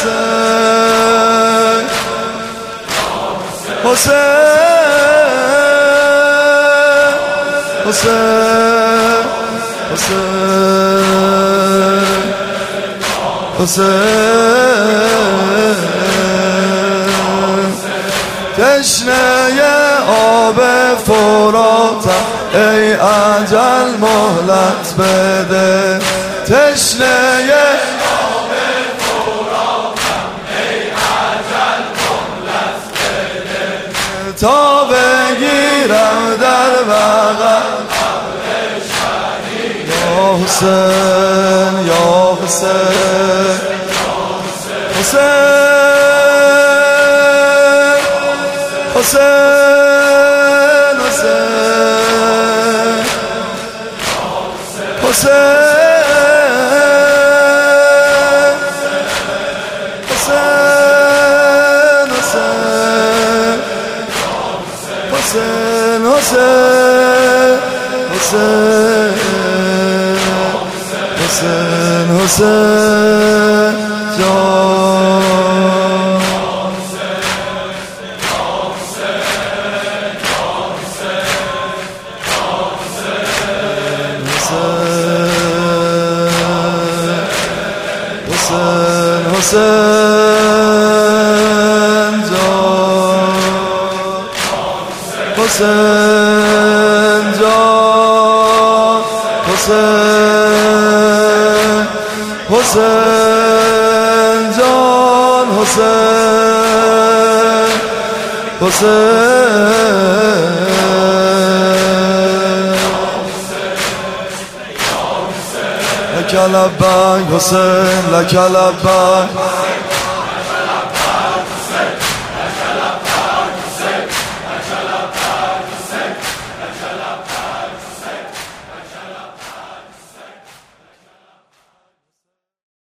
تشنه آب فراتم ای اجل مهلت بده تشنه آب فراتم ای اجل مهلت بده تا بگیرم در بغل یا حسین یا حسین حسین حسین حسین حسین حسین حسین حسین حسین جان حسین جان حسین جان حسین حسین جان حسین حسین لک لبیک حسین لک لبیک